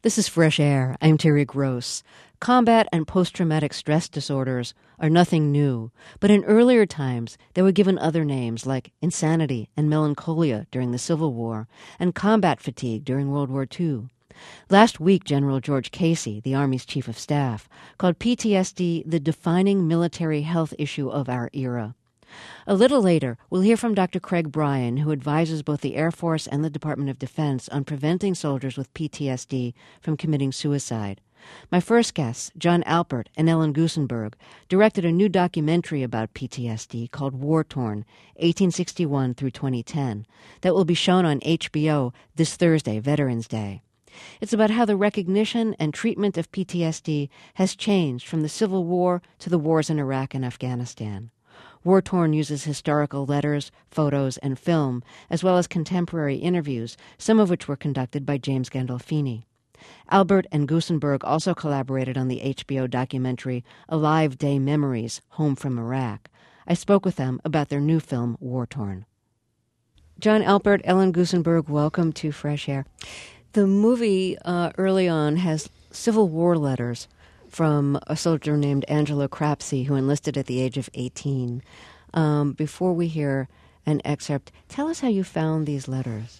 This is Fresh Air. I'm Terry Gross. Combat and post-traumatic stress disorders are nothing new, but in earlier times they were given other names like insanity and melancholia during the Civil War and combat fatigue during World War II. Last week, General George Casey, the Army's Chief of Staff, called PTSD the defining military health issue of our era. A little later, we'll hear from Dr. Craig Bryan, who advises both the Air Force and the Department of Defense on preventing soldiers with PTSD from committing suicide. My first guests, John Alpert and Ellen Gusenberg, directed a new documentary about PTSD called War Torn, 1861 through 2010, that will be shown on HBO this Thursday, Veterans Day. It's about how the recognition and treatment of PTSD has changed from the Civil War to the wars in Iraq and Afghanistan. War Torn uses historical letters, photos, and film, as well as contemporary interviews, some of which were conducted by James Gandolfini. Alpert and Gusenberg also collaborated on the HBO documentary Alive Day Memories, Home from Iraq. I spoke with them about their new film, War Torn. John Alpert, Ellen Gusenberg, welcome to Fresh Air. The movie early on has Civil War letters from a soldier named Angelo Crapsey, who enlisted at the age of 18. Before we hear an excerpt, tell us how you found these letters.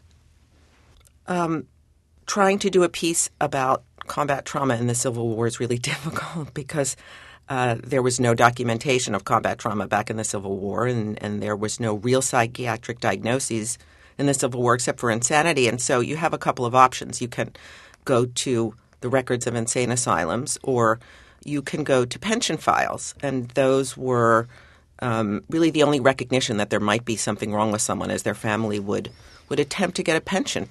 Trying to do a piece about combat trauma in the Civil War is really difficult because there was no documentation of combat trauma back in the Civil War, and there was no real psychiatric diagnoses in the Civil War except for insanity. And so you have a couple of options. You can go to the records of insane asylums, or you can go to pension files. And those were really the only recognition that there might be something wrong with someone, as their family would attempt to get a pension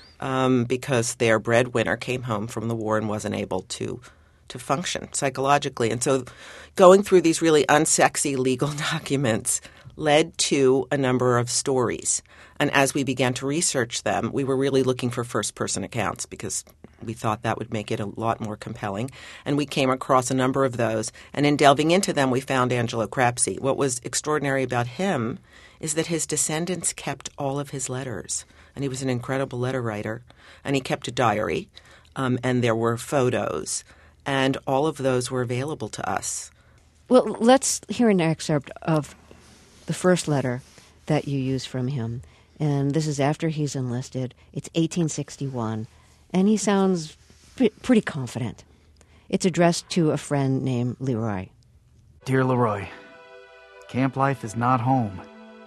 because their breadwinner came home from the war and wasn't able to function psychologically. And so going through these really unsexy legal documents led to a number of stories. And as we began to research them, we were really looking for first-person accounts because we thought that would make it a lot more compelling. And we came across a number of those. And in delving into them, we found Angelo Crapsey. What was extraordinary about him is that his descendants kept all of his letters. And he was an incredible letter writer. And he kept a diary. And there were photos. And all of those were available to us. Well, let's hear an excerpt of the first letter that you use from him. And this is after he's enlisted. It's 1861. And he sounds pretty confident. It's addressed to a friend named Leroy. Dear Leroy, camp life is not home.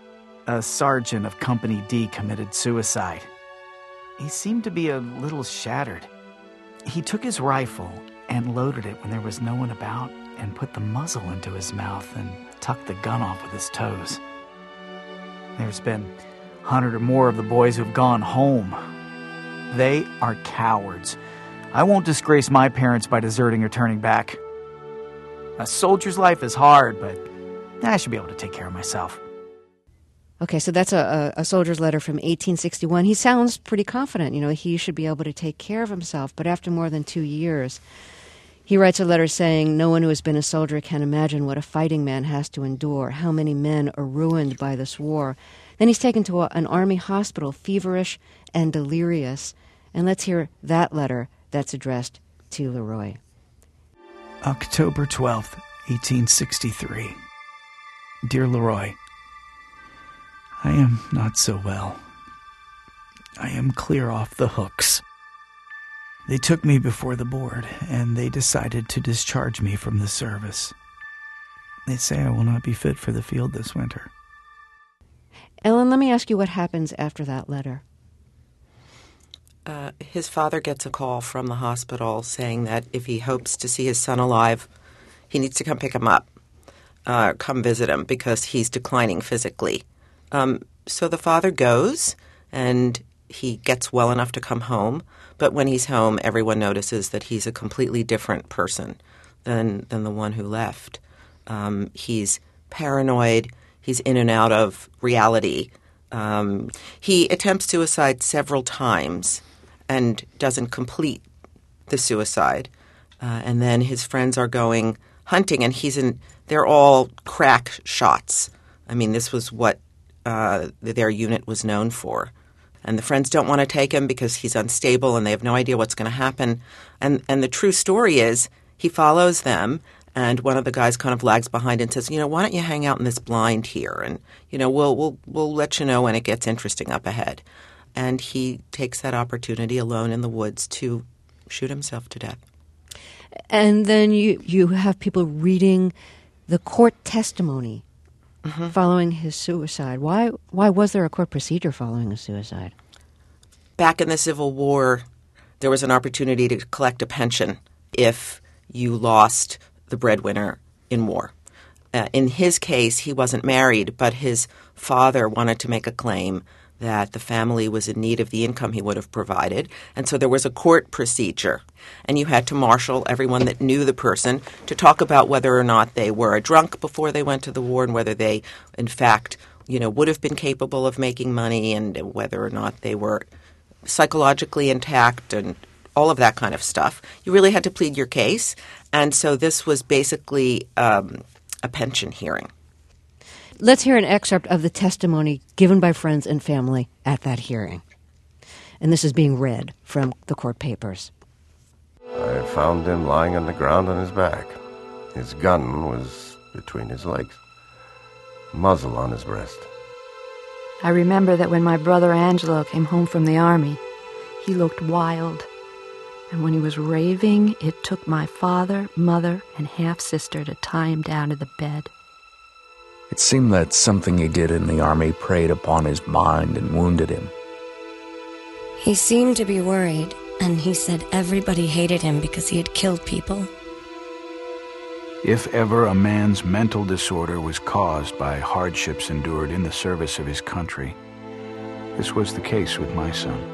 A sergeant of Company D committed suicide. He seemed to be a little shattered. He took his rifle and loaded it when there was no one about and put the muzzle into his mouth and tucked the gun off with his toes. There's been 100 or more of the boys who've gone home. They are cowards. I won't disgrace my parents by deserting or turning back. A soldier's life is hard, but I should be able to take care of myself. Okay, so that's a soldier's letter from 1861. He sounds pretty confident. You know, he should be able to take care of himself. But after more than 2 years, he writes a letter saying, "No one who has been a soldier can imagine what a fighting man has to endure, how many men are ruined by this war." Then he's taken to an army hospital, feverish and delirious. And let's hear that letter that's addressed to Leroy. October 12th, 1863. Dear Leroy, I am not so well. I am clear off the hooks. They took me before the board, and they decided to discharge me from the service. They say I will not be fit for the field this winter. Ellen, let me ask you what happens after that letter. His father gets a call from the hospital saying that if he hopes to see his son alive, he needs to come pick him up, come visit him because he's declining physically. So the father goes, and he gets well enough to come home. But when he's home, everyone notices that he's a completely different person than the one who left. He's paranoid. He's in and out of reality. He attempts suicide several times and doesn't complete the suicide. And then his friends are going hunting, and they're all crack shots. I mean, this was what their unit was known for. and the friends don't want to take him because he's unstable and they have no idea what's going to happen. And the true story is he follows them, and one of the guys kind of lags behind and says, why don't you hang out in this blind here, and we'll let you know when it gets interesting up ahead. And he takes that opportunity alone in the woods to shoot himself to death. And then you have people reading the court testimony following his suicide. Why was there a court procedure following a suicide? Back in the Civil War, there was an opportunity to collect a pension if you lost the breadwinner in war. In his case, he wasn't married, but his father wanted to make a claim that the family was in need of the income he would have provided. And so there was a court procedure. And you had to marshal everyone that knew the person to talk about whether or not they were a drunk before they went to the war and whether they, in fact, would have been capable of making money and whether or not they were psychologically intact and all of that kind of stuff. You really had to plead your case. And so this was basically a pension hearing. Let's hear an excerpt of the testimony given by friends and family at that hearing. And this is being read from the court papers. I found him lying on the ground on his back. His gun was between his legs, muzzle on his breast. I remember that when my brother Angelo came home from the army, he looked wild. And when he was raving, it took my father, mother, and half-sister to tie him down to the bed. It seemed that something he did in the army preyed upon his mind and wounded him. He seemed to be worried, and he said everybody hated him because he had killed people. If ever a man's mental disorder was caused by hardships endured in the service of his country, this was the case with my son.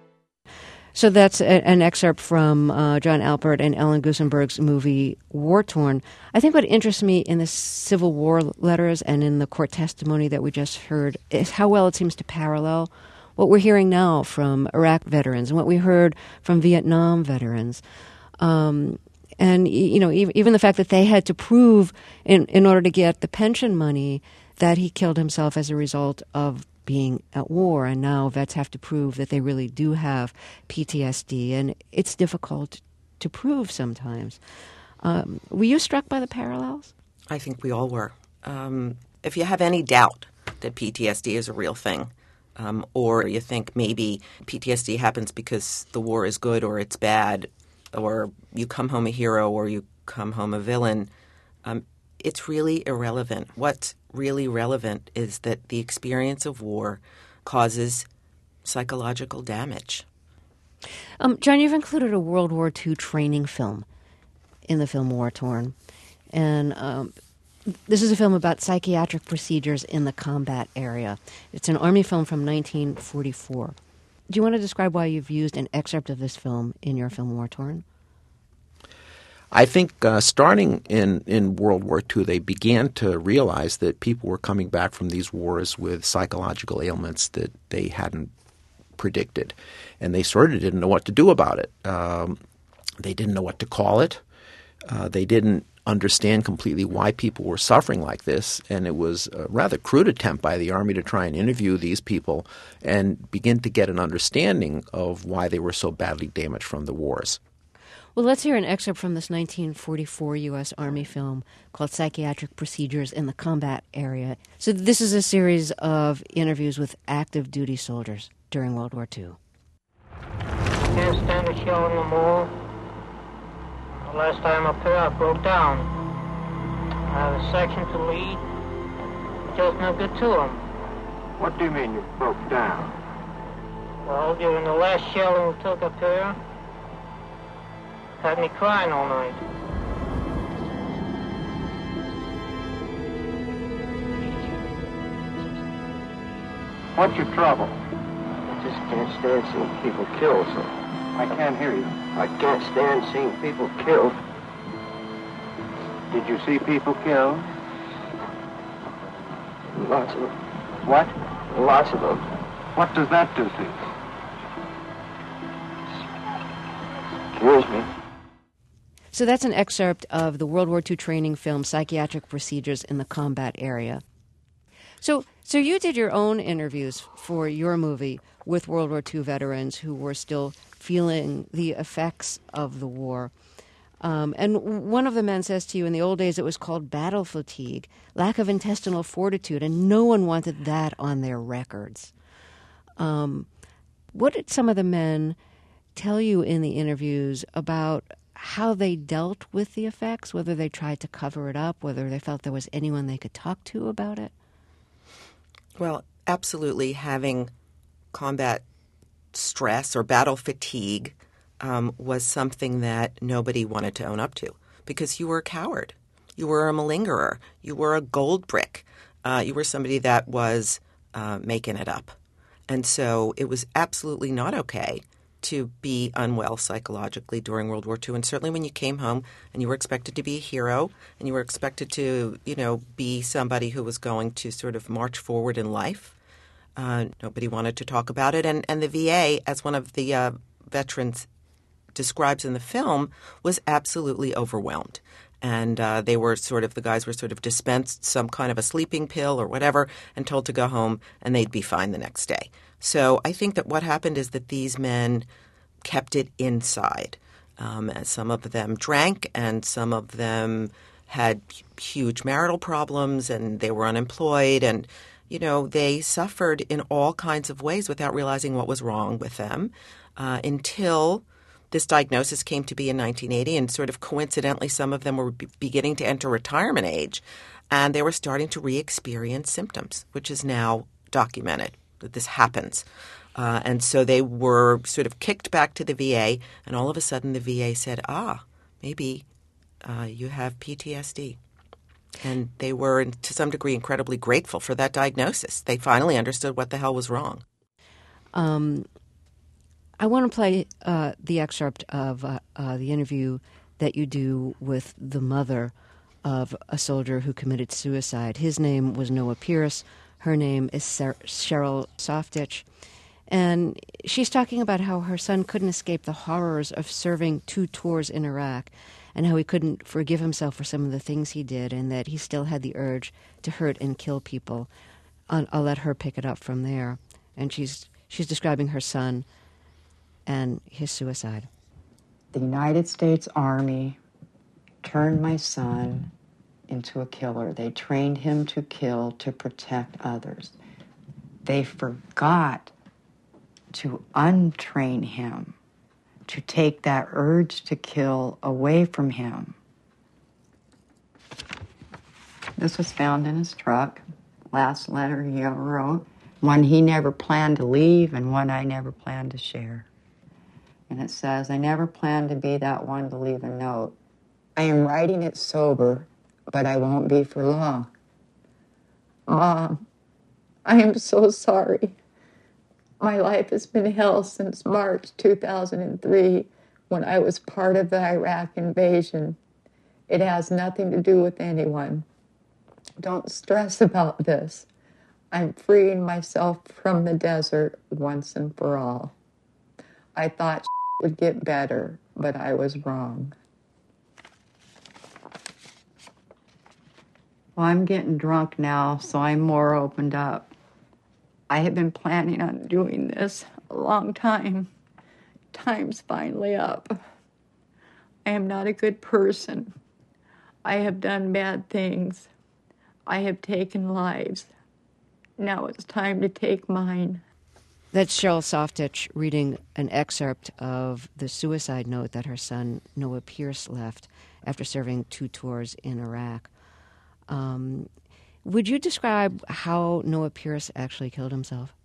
So that's an excerpt from John Alpert and Ellen Gusenberg's movie War Torn. I think what interests me in the Civil War letters and in the court testimony that we just heard is how well it seems to parallel what we're hearing now from Iraq veterans and what we heard from Vietnam veterans. And, even the fact that they had to prove in order to get the pension money that he killed himself as a result of being at war, and now vets have to prove that they really do have PTSD, and it's difficult to prove sometimes. Were you struck by the parallels? I think we all were. If you have any doubt that PTSD is a real thing, or you think maybe PTSD happens because the war is good or it's bad, or you come home a hero or you come home a villain, it's really irrelevant. What's really relevant is that the experience of war causes psychological damage. John, you've included a World War II training film in the film War Torn. And this is a film about psychiatric procedures in the combat area. It's an Army film from 1944. Do you want to describe why you've used an excerpt of this film in your film War Torn? I think starting in World War II, they began to realize that people were coming back from these wars with psychological ailments that they hadn't predicted. And they sort of didn't know what to do about it. They didn't know what to call it. They didn't understand completely why people were suffering like this. And it was a rather crude attempt by the Army to try and interview these people and begin to get an understanding of why they were so badly damaged from the wars. Well, let's hear an excerpt from this 1944 U.S. Army film called Psychiatric Procedures in the Combat Area. So this is a series of interviews with active duty soldiers during World War II. Can't stand a shell in the mall. The last time up here, I broke down. I had a section to lead. Just no good to them. What do you mean you broke down? Well, during the last shelling we took up here, had me crying all night. What's your trouble? I just can't stand seeing people killed, sir. I can't hear you. I can't stand seeing people killed. Did you see people killed? Lots of them. What? Lots of them. What does that do to you? Kills me. So that's an excerpt of the World War II training film Psychiatric Procedures in the Combat Area. So you did your own interviews for your movie with World War II veterans who were still feeling the effects of the war. And one of the men says to you, in the old days it was called battle fatigue, lack of intestinal fortitude, and no one wanted that on their records. What did some of the men tell you in the interviews about how they dealt with the effects, whether they tried to cover it up, whether they felt there was anyone they could talk to about it? Well, absolutely having combat stress or battle fatigue was something that nobody wanted to own up to because you were a coward. You were a malingerer. You were a gold brick. You were somebody that was making it up. And so it was absolutely not okay to be unwell psychologically during World War II. And certainly when you came home and you were expected to be a hero and you were expected to, be somebody who was going to sort of march forward in life, nobody wanted to talk about it. And the VA, as one of the veterans describes in the film, was absolutely overwhelmed. And the guys were sort of dispensed some kind of a sleeping pill or whatever and told to go home and they'd be fine the next day. So I think that what happened is that these men kept it inside. Some of them drank and some of them had huge marital problems and they were unemployed and, they suffered in all kinds of ways without realizing what was wrong with them until this diagnosis came to be in 1980, and sort of coincidentally, some of them were beginning to enter retirement age, and they were starting to re-experience symptoms, which is now documented that this happens. And so they were sort of kicked back to the VA, and all of a sudden the VA said, maybe you have PTSD. And they were, to some degree, incredibly grateful for that diagnosis. They finally understood what the hell was wrong. I want to play the excerpt of the interview that you do with the mother of a soldier who committed suicide. His name was Noah Pierce. Her name is Cheryl Softitch. And she's talking about how her son couldn't escape the horrors of serving 2 tours in Iraq and how he couldn't forgive himself for some of the things he did and that he still had the urge to hurt and kill people. I'll let her pick it up from there. And she's describing her son and his suicide. The United States Army turned my son into a killer. They trained him to kill to protect others. They forgot to untrain him, to take that urge to kill away from him. This was found in his truck. Last letter he ever wrote. One he never planned to leave and one I never planned to share. And it says, I never planned to be that one to leave a note. I am writing it sober, but I won't be for long. Mom, I am so sorry. My life has been hell since March 2003 when I was part of the Iraq invasion. It has nothing to do with anyone. Don't stress about this. I'm freeing myself from the desert once and for all. I thought would get better, but I was wrong. Well, I'm getting drunk now, so I'm more opened up. I have been planning on doing this a long time. Time's finally up. I am not a good person. I have done bad things. I have taken lives. Now it's time to take mine. That's Cheryl Softitch reading an excerpt of the suicide note that her son Noah Pierce left after serving 2 tours in Iraq. Would you describe how Noah Pierce actually killed himself?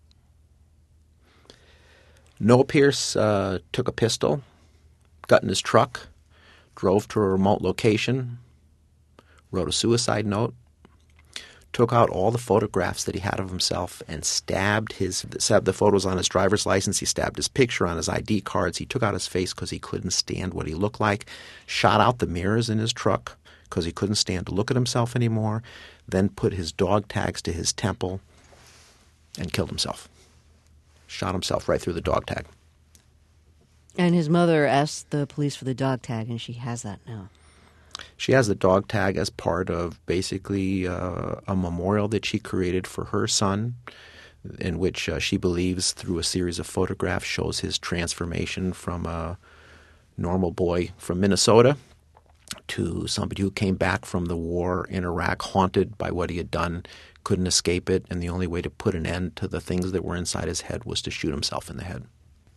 Noah Pierce took a pistol, got in his truck, drove to a remote location, wrote a suicide note, took out all the photographs that he had of himself and stabbed the photos on his driver's license. He stabbed his picture on his ID cards. He took out his face because he couldn't stand what he looked like, shot out the mirrors in his truck because he couldn't stand to look at himself anymore, then put his dog tags to his temple and killed himself. Shot himself right through the dog tag. And his mother asked the police for the dog tag, and she has that now. She has the dog tag as part of basically a memorial that she created for her son, in which she believes through a series of photographs shows his transformation from a normal boy from Minnesota to somebody who came back from the war in Iraq, haunted by what he had done, couldn't escape it, and the only way to put an end to the things that were inside his head was to shoot himself in the head.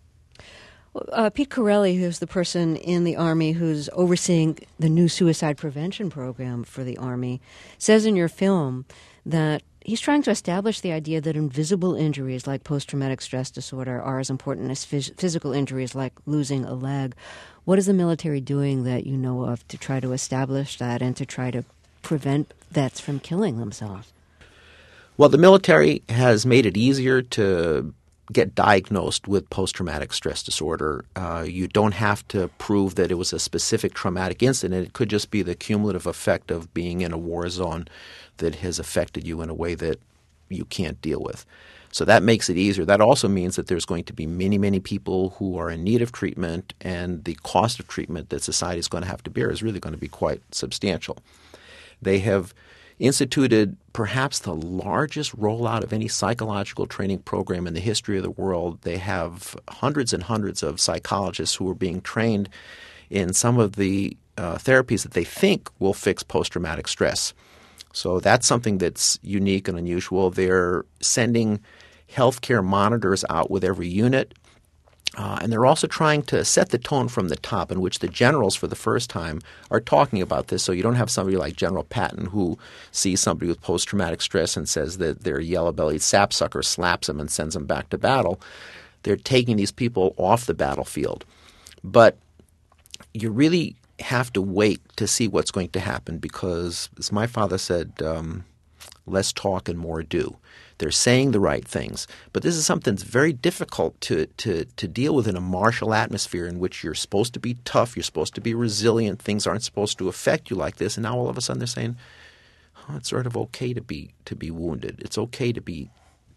Pete Corelli, who's the person in the Army who's overseeing the new suicide prevention program for the Army, says in your film that he's trying to establish the idea that invisible injuries like post-traumatic stress disorder are as important as physical injuries like losing a leg. What is the military doing that you know of to try to establish that and to try to prevent vets from killing themselves? Well, the military has made it easier to get diagnosed with post-traumatic stress disorder. You don't have to prove that it was a specific traumatic incident. It could just be the cumulative effect of being in a war zone that has affected you in a way that you can't deal with. So that makes it easier. That also means that there's going to be many, many people who are in need of treatment, and the cost of treatment that society is going to have to bear is really going to be quite substantial. They have instituted perhaps the largest rollout of any psychological training program in the history of the world. They have hundreds and hundreds of psychologists who are being trained in some of the therapies that they think will fix post-traumatic stress. So that's something that's unique and unusual. They're sending healthcare monitors out with every unit. And they're also trying to set the tone from the top, in which the generals for the first time are talking about this. So you don't have somebody like General Patton who sees somebody with post-traumatic stress and says that they're a yellow-bellied sapsucker, slaps them and sends them back to battle. They're taking these people off the battlefield. But you really have to wait to see what's going to happen because, as my father said, less talk and more do. They're saying the right things. But this is something that's very difficult to deal with in a martial atmosphere in which you're supposed to be tough, you're supposed to be resilient, things aren't supposed to affect you like this. And now all of a sudden they're saying, oh, it's sort of okay to be wounded. It's okay to be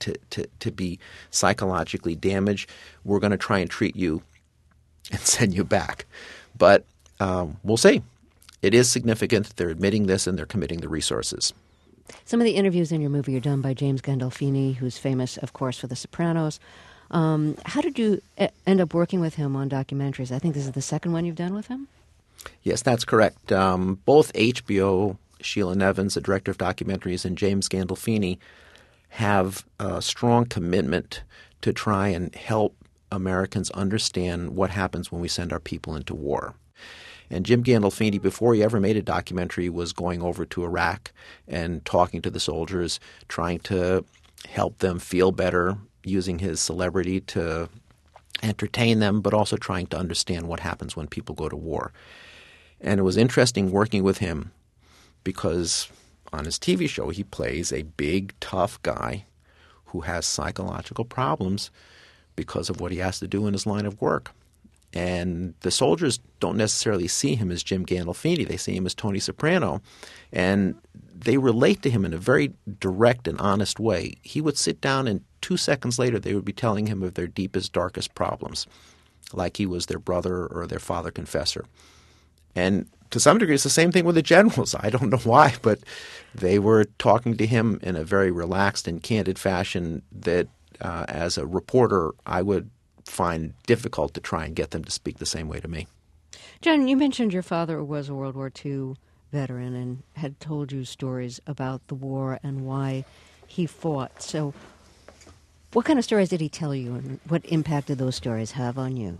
psychologically damaged. We're going to try and treat you and send you back. But we'll see. It is significant. They're admitting this and they're committing the resources. Some of the interviews in your movie are done by James Gandolfini, who's famous, of course, for The Sopranos. How did you end up working with him on documentaries? I think this is the second one you've done with him? Yes, that's correct. Both HBO, Sheila Nevins, the director of documentaries, and James Gandolfini have a strong commitment to try and help Americans understand what happens when we send our people into war. And Jim Gandolfini, before he ever made a documentary, was going over to Iraq and talking to the soldiers, trying to help them feel better, using his celebrity to entertain them, but also trying to understand what happens when people go to war. And it was interesting working with him because on his TV show he plays a big, tough guy who has psychological problems because of what he has to do in his line of work. And the soldiers don't necessarily see him as Jim Gandolfini. They see him as Tony Soprano. And they relate to him in a very direct and honest way. He would sit down and 2 seconds later they would be telling him of their deepest, darkest problems, like he was their brother or their father confessor. And to some degree it's the same thing with the generals. I don't know why, but they were talking to him in a very relaxed and candid fashion that as a reporter I would find difficult to try and get them to speak the same way to me. John, you mentioned your father was a World War II veteran and had told you stories about the war and why he fought. So what kind of stories did he tell you, and what impact did those stories have on you?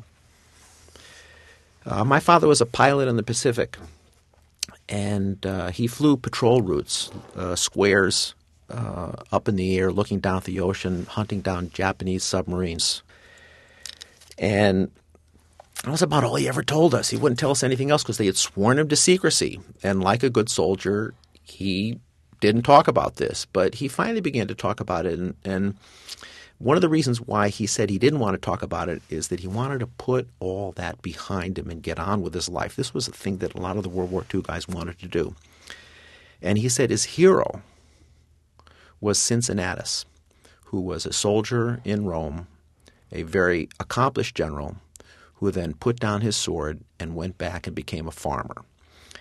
My father was a pilot in the Pacific, and he flew patrol routes, squares up in the air, looking down at the ocean, hunting down Japanese submarines. And that was about all he ever told us. He wouldn't tell us anything else because they had sworn him to secrecy. And like a good soldier, he didn't talk about this. But he finally began to talk about it. And one of the reasons why he said he didn't want to talk about it is that he wanted to put all that behind him and get on with his life. This was a thing that a lot of the World War II guys wanted to do. And he said his hero was Cincinnatus, who was a soldier in Rome, a very accomplished general who then put down his sword and went back and became a farmer.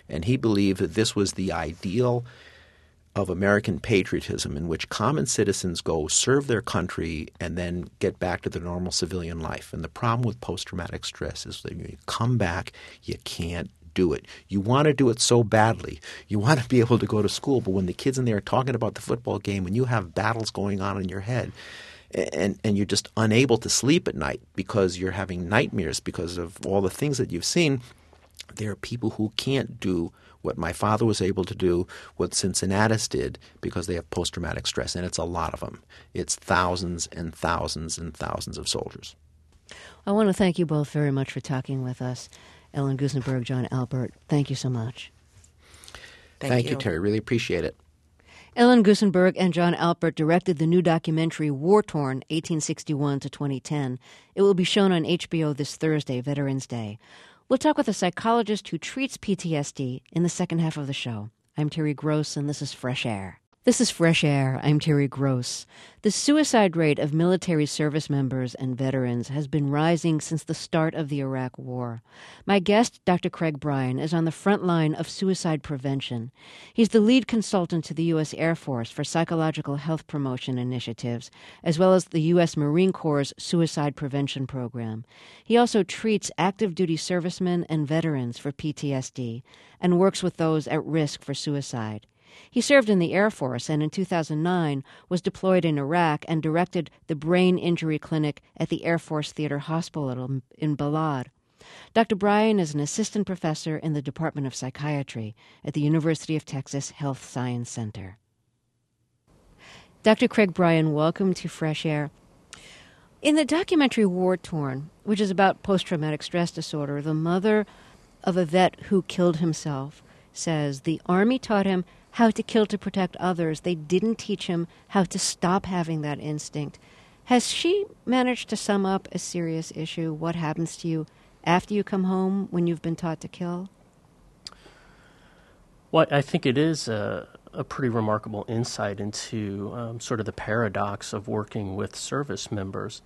And he believed that this was the ideal of American patriotism, in which common citizens go serve their country and then get back to their normal civilian life. And the problem with post-traumatic stress is that you come back, you can't do it. You want to do it so badly. You want to be able to go to school, but when the kids in there are talking about the football game and you have battles going on in your head, and you're just unable to sleep at night because you're having nightmares because of all the things that you've seen, there are people who can't do what my father was able to do, what Cincinnatus did, because they have post-traumatic stress, and it's a lot of them. It's thousands and thousands and thousands of soldiers. I want to thank you both very much for talking with us. Ellen Gusenberg, John Alpert, thank you so much. Thank you, Terry. Really appreciate it. Ellen Gusenberg and John Alpert directed the new documentary War Torn, 1861 to 2010. It will be shown on HBO this Thursday, Veterans Day. We'll talk with a psychologist who treats PTSD in the second half of the show. I'm Terry Gross, and this is Fresh Air. This is Fresh Air. I'm Terry Gross. The suicide rate of military service members and veterans has been rising since the start of the Iraq War. My guest, Dr. Craig Bryan, is on the front line of suicide prevention. He's the lead consultant to the U.S. Air Force for psychological health promotion initiatives, as well as the U.S. Marine Corps' suicide prevention program. He also treats active duty servicemen and veterans for PTSD and works with those at risk for suicide. He served in the Air Force and in 2009 was deployed in Iraq and directed the brain injury clinic at the Air Force Theater Hospital in Balad. Dr. Bryan is an assistant professor in the Department of Psychiatry at the University of Texas Health Science Center. Dr. Craig Bryan, welcome to Fresh Air. In the documentary War Torn, which is about post-traumatic stress disorder, the mother of a vet who killed himself says the Army taught him how to kill to protect others. They didn't teach him how to stop having that instinct. Has she managed to sum up a serious issue? What happens to you after you come home when you've been taught to kill? Well, I think it is a pretty remarkable insight into sort of the paradox of working with service members.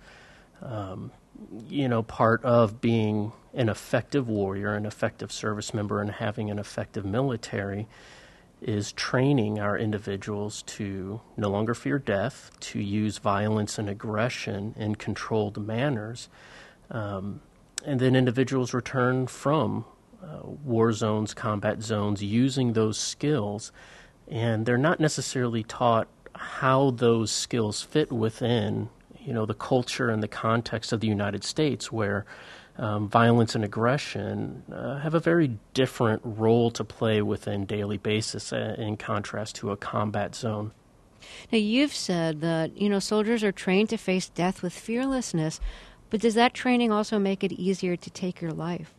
Part of being an effective warrior, an effective service member, and having an effective military is training our individuals to no longer fear death, to use violence and aggression in controlled manners. And then individuals return from war zones, combat zones, using those skills, and they're not necessarily taught how those skills fit within, the culture and the context of the United States, where violence and aggression have a very different role to play within daily basis in contrast to a combat zone. Now, you've said that, soldiers are trained to face death with fearlessness, but does that training also make it easier to take your life?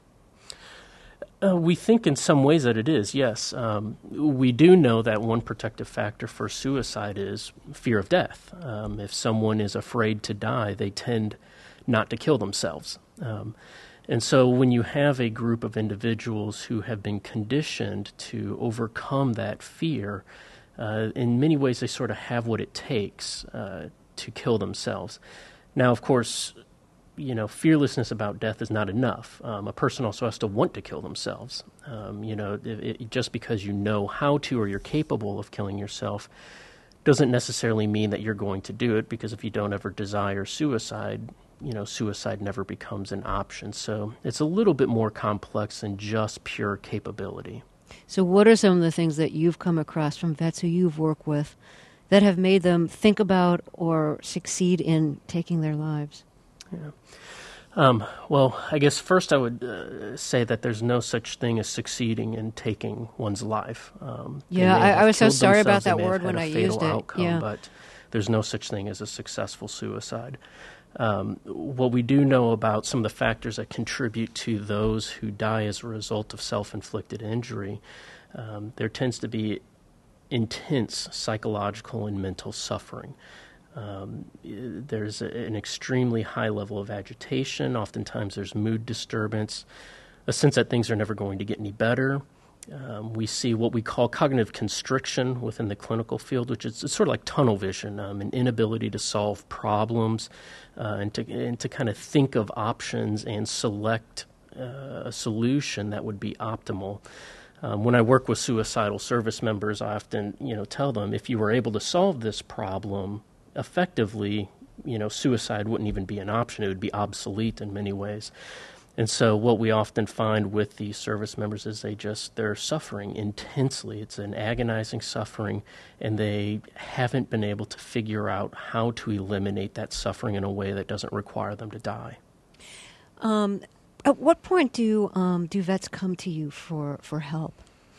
We think in some ways that it is, yes. We do know that one protective factor for suicide is fear of death. If someone is afraid to die, they tend not to kill themselves. And so when you have a group of individuals who have been conditioned to overcome that fear, in many ways they sort of have what it takes to kill themselves. Now, of course, fearlessness about death is not enough. A person also has to want to kill themselves. Just because you know how to or you're capable of killing yourself doesn't necessarily mean that you're going to do it, because if you don't ever desire suicide, suicide never becomes an option. So it's a little bit more complex than just pure capability. So what are some of the things that you've come across from vets who you've worked with that have made them think about or succeed in taking their lives? Yeah. Well, I guess first I would say that there's no such thing as succeeding in taking one's life. I was so sorry about that word when I used it. Outcome, but there's no such thing as a successful suicide. What we do know about some of the factors that contribute to those who die as a result of self-inflicted injury, there tends to be intense psychological and mental suffering. There's an extremely high level of agitation. Oftentimes there's mood disturbance, a sense that things are never going to get any better. We see what we call cognitive constriction within the clinical field, which is sort of like tunnel vision, an inability to solve problems and to kind of think of options and select a solution that would be optimal. When I work with suicidal service members, I often, tell them if you were able to solve this problem effectively, suicide wouldn't even be an option. It would be obsolete in many ways. And so what we often find with these service members is they're suffering intensely. It's an agonizing suffering, and they haven't been able to figure out how to eliminate that suffering in a way that doesn't require them to die. At what point do vets come to you for help?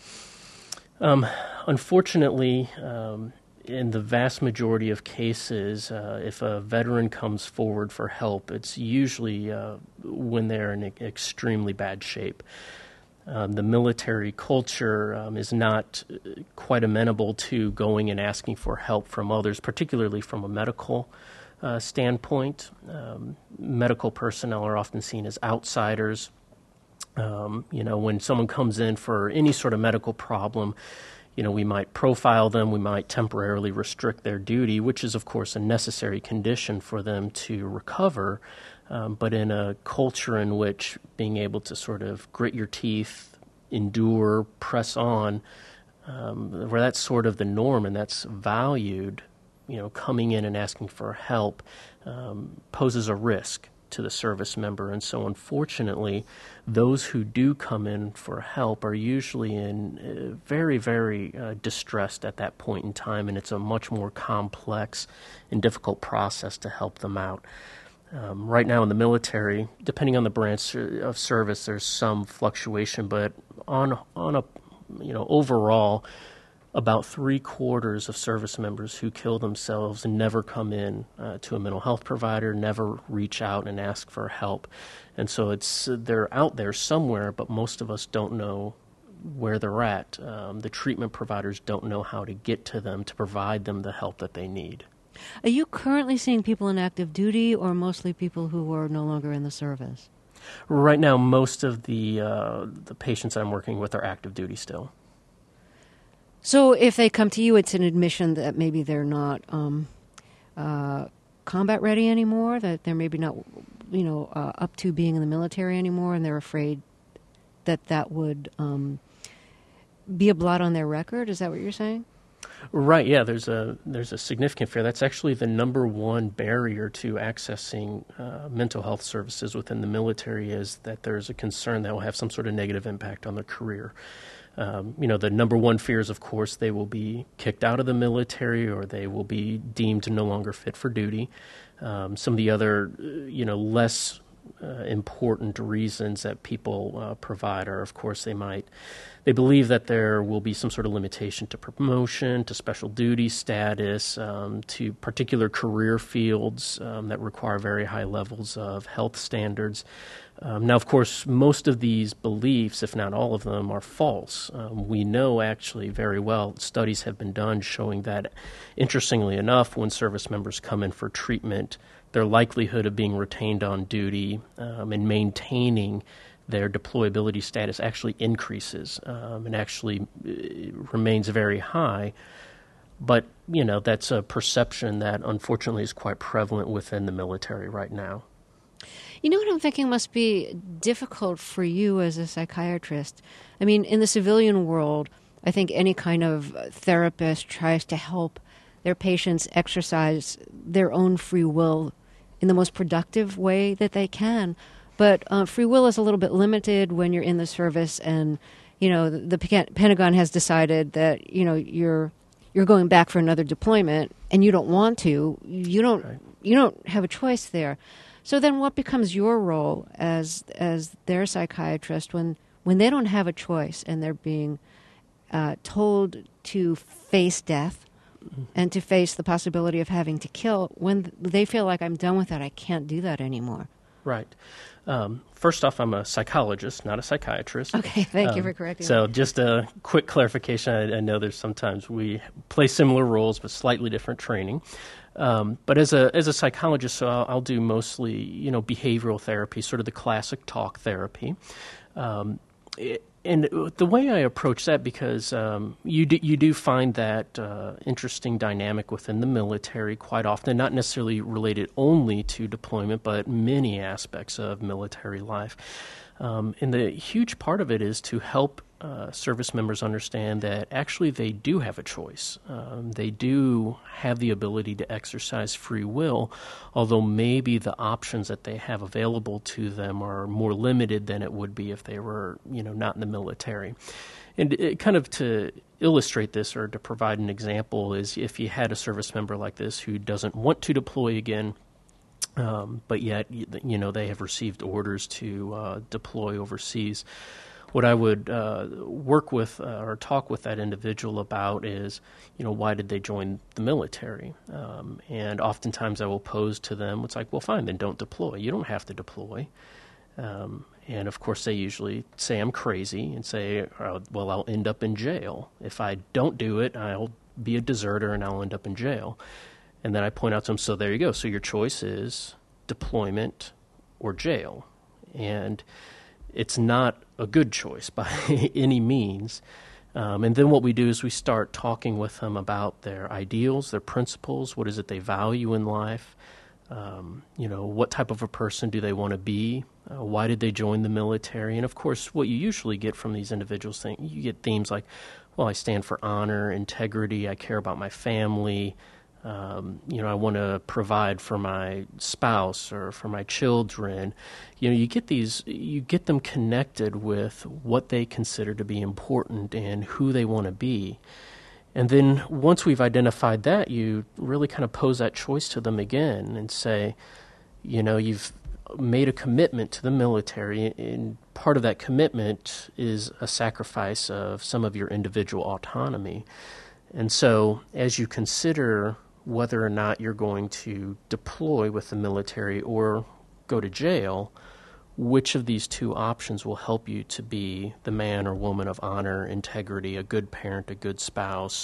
Unfortunately, in the vast majority of cases, if a veteran comes forward for help, it's usually when they're in extremely bad shape. The military culture is not quite amenable to going and asking for help from others, particularly from a medical standpoint. Medical personnel are often seen as outsiders. When someone comes in for any sort of medical problem, we might profile them, we might temporarily restrict their duty, which is, of course, a necessary condition for them to recover. But in a culture in which being able to sort of grit your teeth, endure, press on, where that's sort of the norm and that's valued, coming in and asking for help poses a risk to the service member. And so unfortunately, those who do come in for help are usually in very, very distressed at that point in time, and it's a much more complex and difficult process to help them out. Right now in the military, depending on the branch of service, there's some fluctuation, but on a overall, about 3/4 of service members who kill themselves never come in to a mental health provider, never reach out and ask for help. And so they're out there somewhere, but most of us don't know where they're at. The treatment providers don't know how to get to them to provide them the help that they need. Are you currently seeing people in active duty or mostly people who are no longer in the service? Right now, most of the patients I'm working with are active duty still. So if they come to you, it's an admission that maybe they're not combat ready anymore, that they're maybe not, up to being in the military anymore, and they're afraid that would be a blot on their record. Is that what you're saying? Right. Yeah. There's a significant fear. That's actually the number one barrier to accessing mental health services within the military, is that there's a concern that will have some sort of negative impact on their career. The number one fear is, of course, they will be kicked out of the military or they will be deemed no longer fit for duty. Some of the other, less important reasons that people provide are, of course, they believe that there will be some sort of limitation to promotion, to special duty status, to particular career fields that require very high levels of health standards. Now, of course, most of these beliefs, if not all of them, are false. We know actually very well, studies have been done showing that, interestingly enough, when service members come in for treatment, their likelihood of being retained on duty and maintaining their deployability status actually increases and actually remains very high. But, that's a perception that unfortunately is quite prevalent within the military right now. You know what I'm thinking must be difficult for you as a psychiatrist? I mean, in the civilian world, I think any kind of therapist tries to help their patients exercise their own free will in the most productive way that they can. But free will is a little bit limited when you're in the service, and the Pentagon has decided that you're going back for another deployment, and you don't want to. You don't have a choice there. So then, what becomes your role as their psychiatrist when they don't have a choice and they're being told to face death and to face the possibility of having to kill, when they feel like, I'm done with that, I can't do that anymore? Right. First off, I'm a psychologist, not a psychiatrist. Okay, thank you for correcting So me. Just a quick clarification. I know there's sometimes we play similar roles but slightly different training. But as a psychologist, so I'll do mostly, behavioral therapy, sort of the classic talk therapy. And the way I approach that, because you do find that interesting dynamic within the military quite often, not necessarily related only to deployment, but many aspects of military life. And the huge part of it is to help service members understand that actually they do have a choice. They do have the ability to exercise free will, although maybe the options that they have available to them are more limited than it would be if they were, not in the military. And kind of to illustrate this or to provide an example is if you had a service member like this who doesn't want to deploy again, but yet, they have received orders to deploy overseas. What I would work with or talk with that individual about is, why did they join the military? And oftentimes I will pose to them, it's like, well, fine, then don't deploy. You don't have to deploy. And, of course, they usually say I'm crazy and say, well, I'll end up in jail. If I don't do it, I'll be a deserter and I'll end up in jail. And then I point out to them, so there you go. So your choice is deployment or jail. And it's not a good choice by any means. And then what we do is we start talking with them about their ideals, their principles, what is it they value in life, what type of a person do they want to be, why did they join the military. And, of course, what you usually get from these individuals, you get themes like, well, I stand for honor, integrity, I care about my family, I want to provide for my spouse or for my children. You get them connected with what they consider to be important and who they want to be. And then once we've identified that, you really kind of pose that choice to them again and say, you've made a commitment to the military, and part of that commitment is a sacrifice of some of your individual autonomy. And so as you consider whether or not you're going to deploy with the military or go to jail, which of these two options will help you to be the man or woman of honor, integrity, a good parent, a good spouse,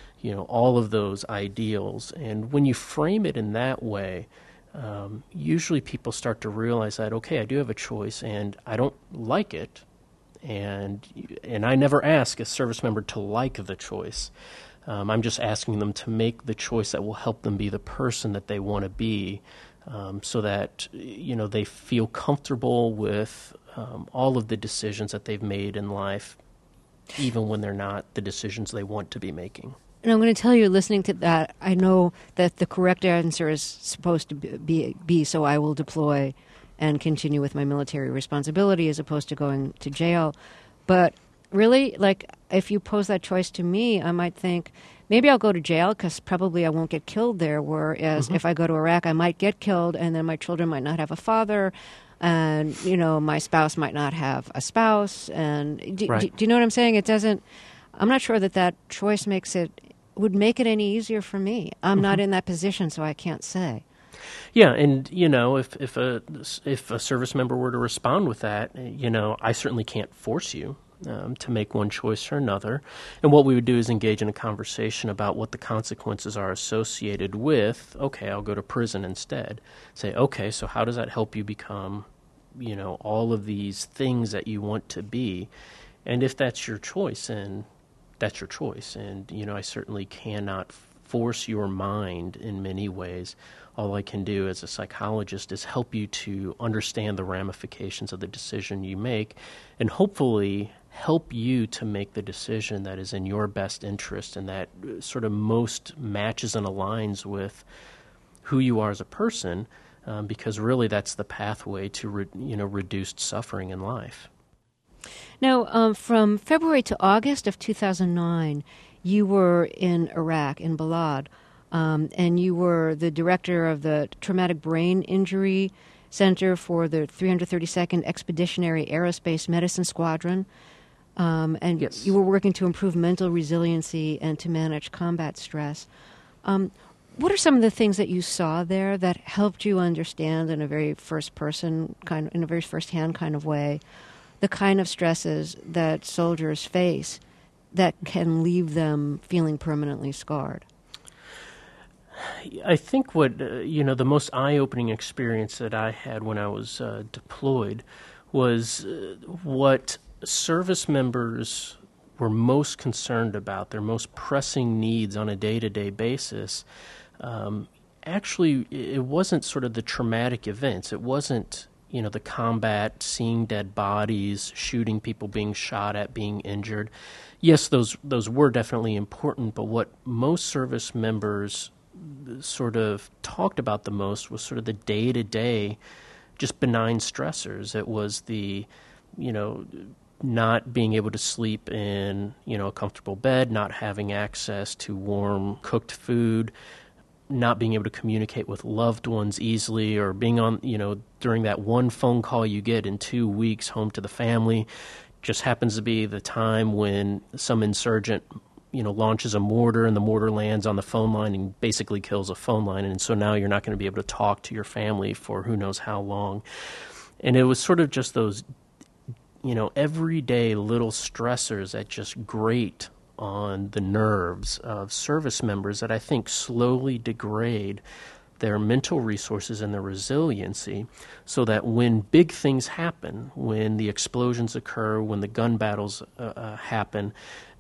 all of those ideals. And when you frame it in that way, usually people start to realize that, okay, I do have a choice and I don't like it. And I never ask a service member to like the choice. I'm just asking them to make the choice that will help them be the person that they want to be, so that they feel comfortable with all of the decisions that they've made in life, even when they're not the decisions they want to be making. And I'm going to tell you, listening to that, I know that the correct answer is supposed to be so I will deploy and continue with my military responsibility as opposed to going to jail. But really, if you pose that choice to me, I might think, maybe I'll go to jail because probably I won't get killed there, whereas if I go to Iraq, I might get killed, and then my children might not have a father, and, my spouse might not have a spouse. And do you know what I'm saying? I'm not sure that choice would make it any easier for me. I'm not in that position, so I can't say. Yeah, and if a service member were to respond with that, I certainly can't force you to make one choice or another. And what we would do is engage in a conversation about what the consequences are associated with, okay, I'll go to prison instead. Say, okay, so how does that help you become, all of these things that you want to be? And if that's your choice, and that's your choice. And, I certainly cannot force your mind in many ways. All I can do as a psychologist is help you to understand the ramifications of the decision you make, and hopefully help you to make the decision that is in your best interest and that sort of most matches and aligns with who you are as a person, because really that's the pathway to reduced suffering in life. Now, from February to August of 2009, you were in Iraq, in Balad, and you were the director of the Traumatic Brain Injury Center for the 332nd Expeditionary Aerospace Medicine Squadron. And yes, you were working to improve mental resiliency and to manage combat stress. What are some of the things that you saw there that helped you understand in a very first-hand kind of way the kind of stresses that soldiers face that can leave them feeling permanently scarred? I think what, the most eye-opening experience that I had when I was deployed was what service members were most concerned about, their most pressing needs on a day-to-day basis. Actually, it wasn't sort of the traumatic events. It wasn't, the combat, seeing dead bodies, shooting people, being shot at, being injured. Yes, those were definitely important, but what most service members sort of talked about the most was sort of the day-to-day, just benign stressors. It was the, not being able to sleep in, a comfortable bed, not having access to warm cooked food, not being able to communicate with loved ones easily, or being on, during that one phone call you get in 2 weeks home to the family, just happens to be the time when some insurgent, launches a mortar and the mortar lands on the phone line and basically kills a phone line. And so now you're not going to be able to talk to your family for who knows how long. And it was sort of just those, everyday little stressors that just grate on the nerves of service members that I think slowly degrade their mental resources and their resiliency, so that when big things happen, when the explosions occur, when the gun battles happen,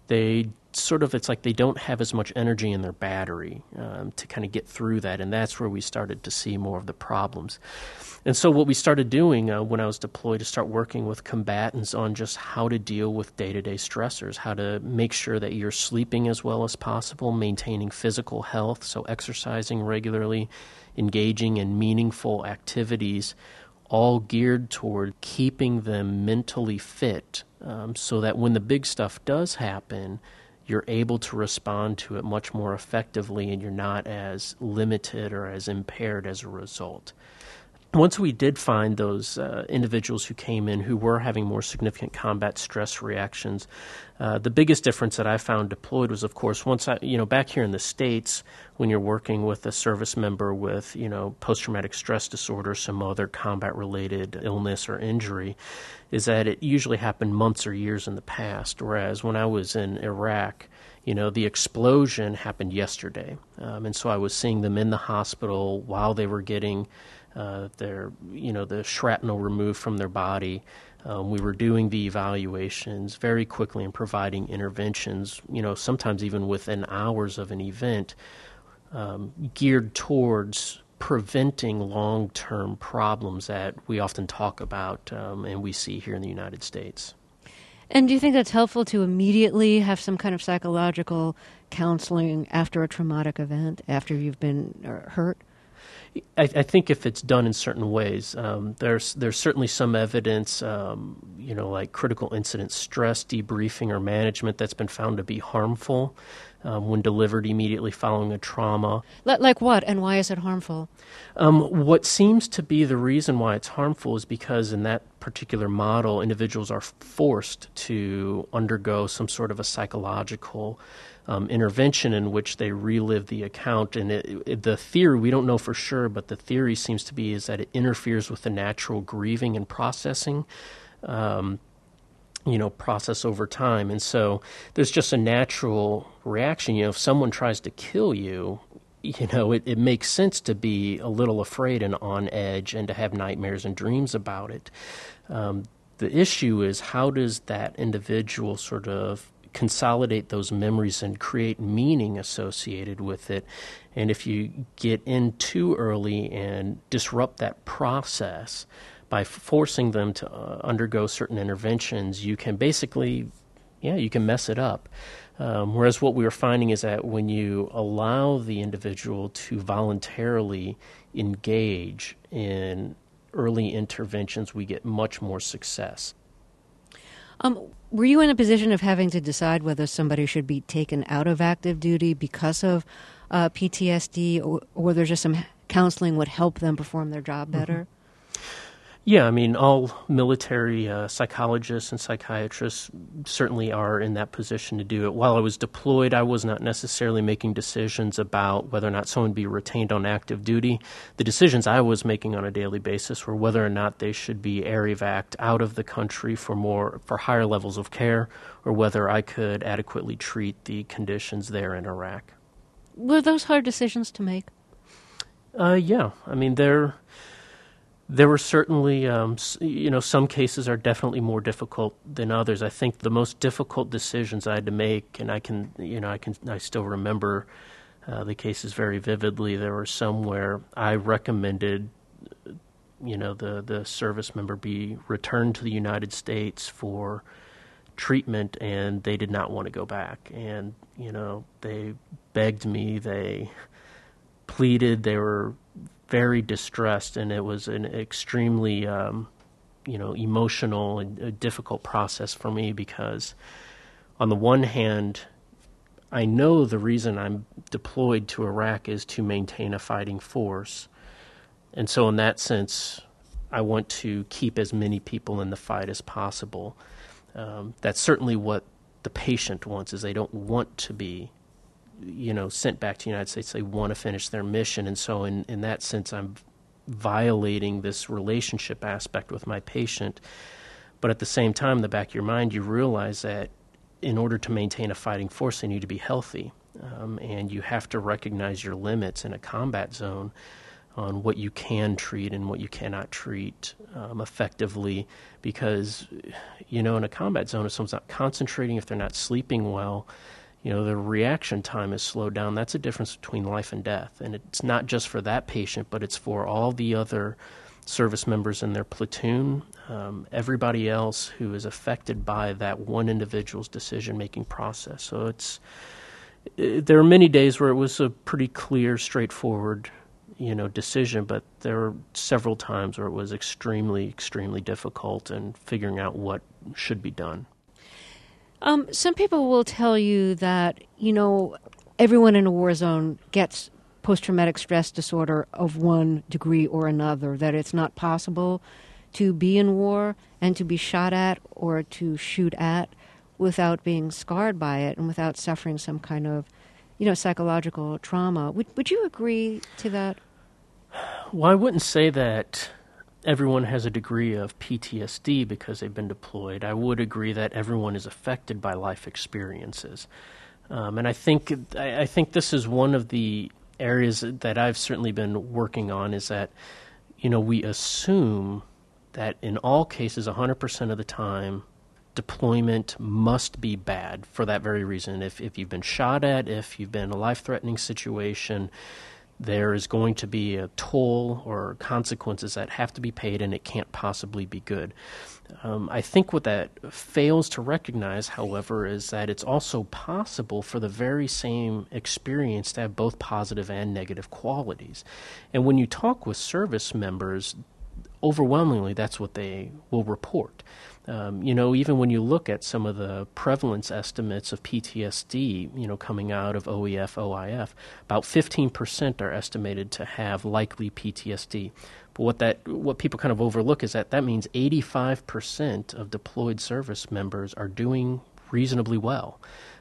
it's like they don't have as much energy in their battery to kind of get through that, and that's where we started to see more of the problems. And so what we started doing when I was deployed to start working with combatants on just how to deal with day-to-day stressors, how to make sure that you're sleeping as well as possible, maintaining physical health, so exercising regularly, engaging in meaningful activities, all geared toward keeping them mentally fit, so that when the big stuff does happen, you're able to respond to it much more effectively and you're not as limited or as impaired as a result. Once we did find those individuals who came in who were having more significant combat stress reactions, the biggest difference that I found deployed was, of course, back here in the States, when you're working with a service member with, post-traumatic stress disorder, some other combat-related illness or injury, is that it usually happened months or years in the past, whereas when I was in Iraq, the explosion happened yesterday. And so I was seeing them in the hospital while they were getting the shrapnel removed from their body. We were doing the evaluations very quickly and providing interventions, sometimes even within hours of an event, geared towards preventing long-term problems that we often talk about and we see here in the United States. And do you think that's helpful to immediately have some kind of psychological counseling after a traumatic event, after you've been hurt? I think if it's done in certain ways, there's certainly some evidence, like critical incident stress debriefing or management that's been found to be harmful when delivered immediately following a trauma. Like what, and why is it harmful? What seems to be the reason why it's harmful is because in that particular model, individuals are forced to undergo some sort of a psychological intervention in which they relive the account. And the theory, we don't know for sure, but the theory seems to be is that it interferes with the natural grieving and processing, process over time. And so there's just a natural reaction. If someone tries to kill you, it makes sense to be a little afraid and on edge and to have nightmares and dreams about it. The issue is, how does that individual sort of consolidate those memories and create meaning associated with it? And if you get in too early and disrupt that process by forcing them to undergo certain interventions, you can basically, you can mess it up. Whereas what we were finding is that when you allow the individual to voluntarily engage in early interventions, we get much more success. Were you in a position of having to decide whether somebody should be taken out of active duty because of PTSD, or there's just some counseling would help them perform their job better? Mm-hmm. Yeah, all military psychologists and psychiatrists certainly are in that position to do it. While I was deployed, I was not necessarily making decisions about whether or not someone be retained on active duty. The decisions I was making on a daily basis were whether or not they should be air evac'd out of the country for higher levels of care, or whether I could adequately treat the conditions there in Iraq. Were those hard decisions to make? Yeah. There were certainly, some cases are definitely more difficult than others. I think the most difficult decisions I had to make, and I still remember the cases very vividly. There were some where I recommended the service member be returned to the United States for treatment, and they did not want to go back. And, they begged me, they pleaded, they were very distressed, and it was an extremely, emotional and a difficult process for me because, on the one hand, I know the reason I'm deployed to Iraq is to maintain a fighting force. And so in that sense, I want to keep as many people in the fight as possible. That's certainly what the patient wants, is they don't want to be, sent back to the United States. They want to finish their mission. And so in that sense, I'm violating this relationship aspect with my patient. But at the same time, in the back of your mind, you realize that in order to maintain a fighting force, they need to be healthy. And you have to recognize your limits in a combat zone on what you can treat and what you cannot treat effectively, because, in a combat zone, if someone's not concentrating, if they're not sleeping well, the reaction time is slowed down. That's a difference between life and death. And it's not just for that patient, but it's for all the other service members in their platoon, everybody else who is affected by that one individual's decision-making process. So there are many days where it was a pretty clear, straightforward, decision, but there were several times where it was extremely, extremely difficult in figuring out what should be done. Some people will tell you that, everyone in a war zone gets post-traumatic stress disorder of one degree or another, that it's not possible to be in war and to be shot at or to shoot at without being scarred by it and without suffering some kind of, psychological trauma. Would you agree to that? Well, I wouldn't say that everyone has a degree of PTSD because they've been deployed. I would agree that everyone is affected by life experiences. And I think this is one of the areas that I've certainly been working on, is that, we assume that in all cases, 100% of the time, deployment must be bad for that very reason. If you've been shot at, if you've been in a life-threatening situation, there is going to be a toll or consequences that have to be paid, and it can't possibly be good. I think what that fails to recognize, however, is that it's also possible for the very same experience to have both positive and negative qualities. And when you talk with service members, overwhelmingly that's what they will report. Even when you look at some of the prevalence estimates of PTSD, coming out of OEF, OIF, about 15% are estimated to have likely PTSD. But what people kind of overlook is that means 85% of deployed service members are doing reasonably well.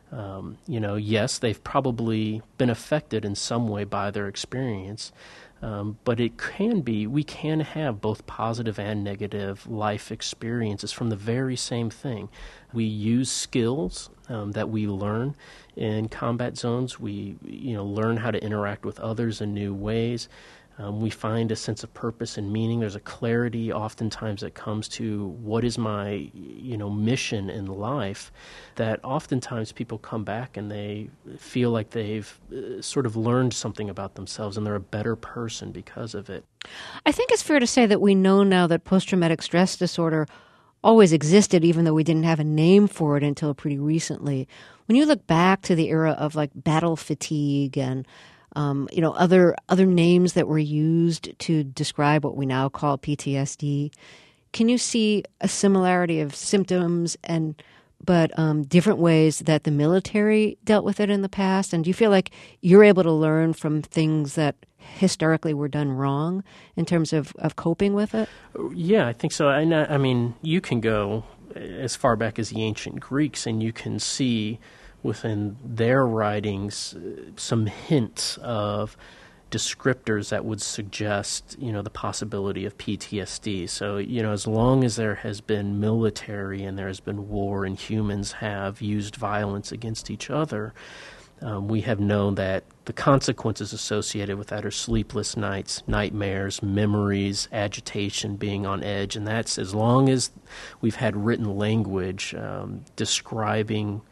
Yes, they've probably been affected in some way by their experience, but we can have both positive and negative life experiences from the very same thing. We use skills that we learn in combat zones. We, learn how to interact with others in new ways. We find a sense of purpose and meaning. There's a clarity oftentimes that comes to what is my, mission in life, that oftentimes people come back and they feel like they've sort of learned something about themselves and they're a better person because of it. I think it's fair to say that we know now that post-traumatic stress disorder always existed, even though we didn't have a name for it until pretty recently. When you look back to the era of like battle fatigue and other names that were used to describe what we now call PTSD, can you see a similarity of symptoms but different ways that the military dealt with it in the past? And do you feel like you're able to learn from things that historically were done wrong in terms of coping with it? Yeah, I think so. I mean, you can go as far back as the ancient Greeks and you can see within their writings some hints of descriptors that would suggest, the possibility of PTSD. So, as long as there has been military and there has been war and humans have used violence against each other, we have known that the consequences associated with that are sleepless nights, nightmares, memories, agitation, being on edge. And that's as long as we've had written language describing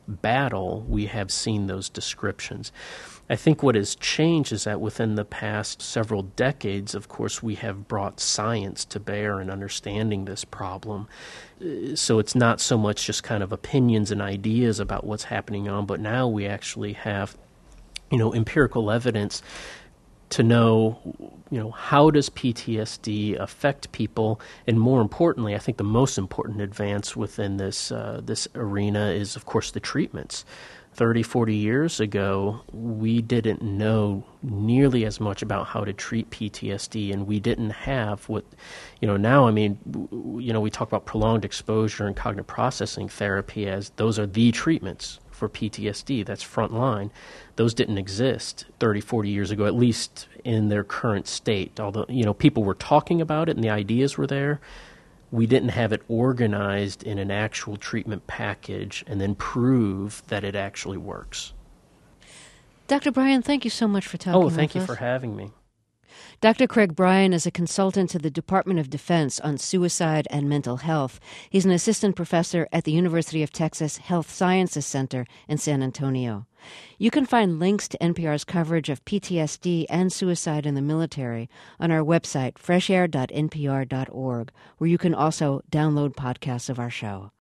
battle, we have seen those descriptions. I think what has changed is that within the past several decades, of course, we have brought science to bear in understanding this problem. So it's not so much just kind of opinions and ideas about what's happening on, but now we actually have, empirical evidence to know, how does PTSD affect people? And more importantly, I think the most important advance within this arena is, of course, the treatments. 30, 40 years ago, we didn't know nearly as much about how to treat PTSD, and we didn't have what, now, we talk about prolonged exposure and cognitive processing therapy as those are the treatments for PTSD. That's frontline. Those didn't exist 30, 40 years ago, at least in their current state. Although, people were talking about it and the ideas were there, we didn't have it organized in an actual treatment package and then prove that it actually works. Dr. Bryan, thank you so much for talking with us. Oh, thank you for having me. Dr. Craig Bryan is a consultant to the Department of Defense on suicide and mental health. He's an assistant professor at the University of Texas Health Sciences Center in San Antonio. You can find links to NPR's coverage of PTSD and suicide in the military on our website, freshair.npr.org, where you can also download podcasts of our show.